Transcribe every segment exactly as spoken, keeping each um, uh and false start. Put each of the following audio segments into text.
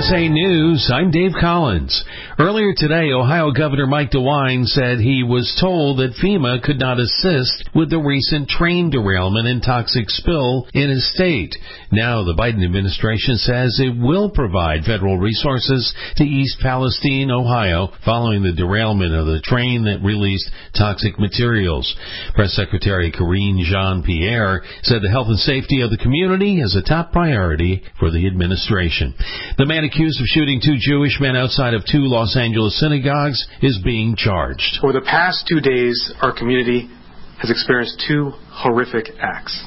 S A News, I'm Dave Collins. Earlier today, Ohio Governor Mike DeWine said he was told that FEMA could not assist with the recent train derailment and toxic spill in his state. Now the Biden administration says it will provide federal resources to East Palestine, Ohio, following the derailment of the train that released toxic materials. Press Secretary Karine Jean-Pierre said the health and safety of the community is a top priority for the administration. The man accused of shooting two Jewish men outside of two Los Angeles synagogues is being charged. Over the past two days, our community has experienced two horrific acts.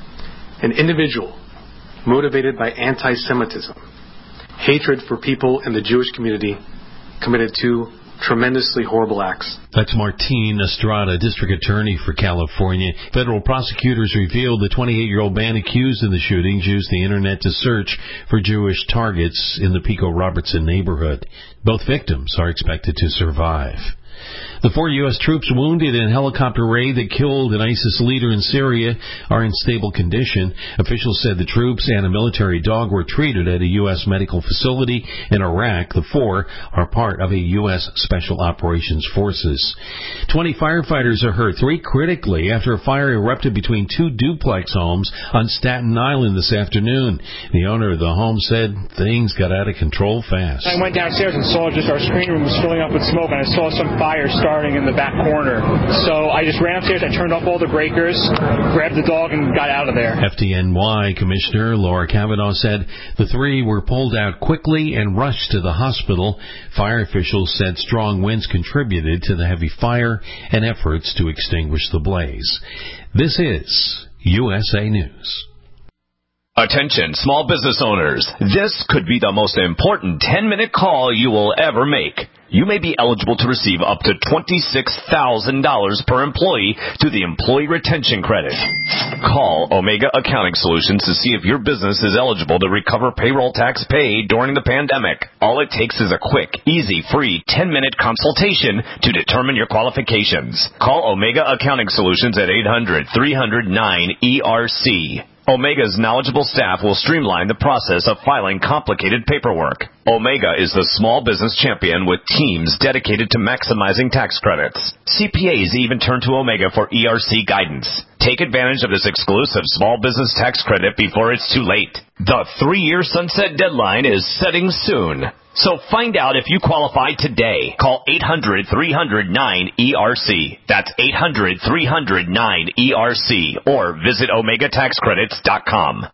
An individual motivated by anti-Semitism, hatred for people in the Jewish community, committed two tremendously horrible acts. That's Martine Estrada, district attorney for California. Federal prosecutors revealed the twenty-eight-year-old man accused in the shootings used the internet to search for Jewish targets in the Pico Robertson neighborhood. Both victims are expected to survive. The four U S troops wounded in a helicopter raid that killed an ISIS leader in Syria are in stable condition. Officials said the troops and a military dog were treated at a U S medical facility in Iraq. The four are part of a U S Special Operations Forces. Twenty firefighters are hurt, three critically, after a fire erupted between two duplex homes on Staten Island this afternoon. The owner of the home said things got out of control fast. I went downstairs and saw just our screen room was filling up with smoke, and I saw some fire starting in the back corner. So I just ran upstairs, I turned off all the breakers, grabbed the dog, and got out of there. F D N Y Commissioner Laura Kavanaugh said the three were pulled out quickly and rushed to the hospital. Fire officials said strong winds contributed to the heavy fire and efforts to extinguish the blaze. This is U S A News. Attention, small business owners. This could be the most important ten-minute call you will ever make. You may be eligible to receive up to twenty-six thousand dollars per employee through the Employee Retention Credit. Call Omega Accounting Solutions to see if your business is eligible to recover payroll tax paid during the pandemic. All it takes is a quick, easy, free ten-minute consultation to determine your qualifications. Call Omega Accounting Solutions at eight hundred, three hundred, nine E R C. Omega's knowledgeable staff will streamline the process of filing complicated paperwork. Omega is the small business champion with teams dedicated to maximizing tax credits. C P As even turn to Omega for E R C guidance. Take advantage of this exclusive small business tax credit before it's too late. The three-year sunset deadline is setting soon. So find out if you qualify today. Call eight hundred, three hundred, nine E R C. That's eight hundred, three hundred, nine E R C. Or visit omega tax credits dot com.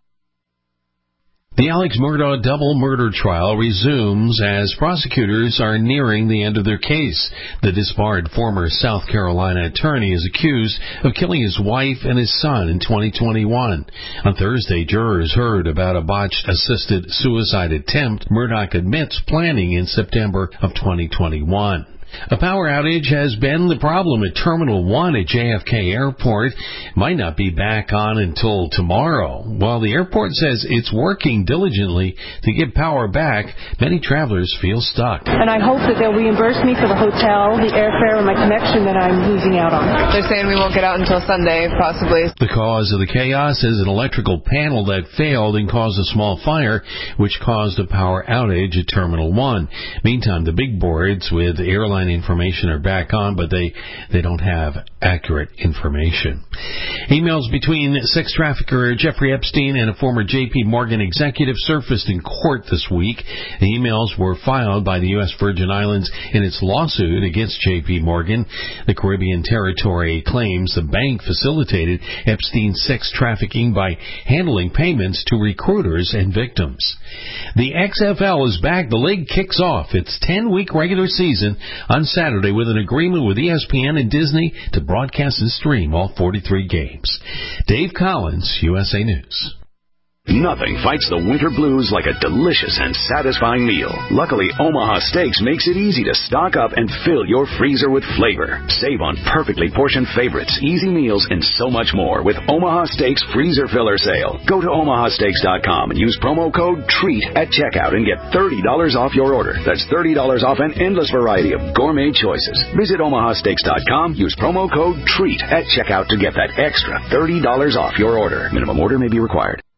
The Alex Murdaugh double murder trial resumes as prosecutors are nearing the end of their case. The disbarred former South Carolina attorney is accused of killing his wife and his son in twenty twenty-one. On Thursday, jurors heard about a botched assisted suicide attempt Murdaugh admits planning in September of twenty twenty-one. A power outage has been the problem at Terminal one at J F K Airport. It might not be back on until tomorrow. While the airport says it's working diligently to get power back, many travelers feel stuck. And I hope that they'll reimburse me for the hotel, the airfare, and my connection that I'm losing out on. They're saying we won't get out until Sunday, possibly. The cause of the chaos is an electrical panel that failed and caused a small fire, which caused a power outage at Terminal one. Meantime, the big boards with airline information are back on, but they, they don't have accurate information. Emails between sex trafficker Jeffrey Epstein and a former J P Morgan executive surfaced in court this week. The emails were filed by the U S Virgin Islands in its lawsuit against J P Morgan. The Caribbean territory claims the bank facilitated Epstein's sex trafficking by handling payments to recruiters and victims. The X F L is back. The league kicks off its ten-week regular season on Saturday with an agreement with E S P N and Disney to broadcast and stream all forty-three games. Dave Collins, U S A News. Nothing fights the winter blues like a delicious and satisfying meal. Luckily, Omaha Steaks makes it easy to stock up and fill your freezer with flavor. Save on perfectly portioned favorites, easy meals, and so much more with Omaha Steaks Freezer Filler Sale. Go to omaha steaks dot com and use promo code TREAT at checkout and get thirty dollars off your order. That's thirty dollars off an endless variety of gourmet choices. Visit omaha steaks dot com, use promo code TREAT at checkout to get that extra thirty dollars off your order. Minimum order may be required.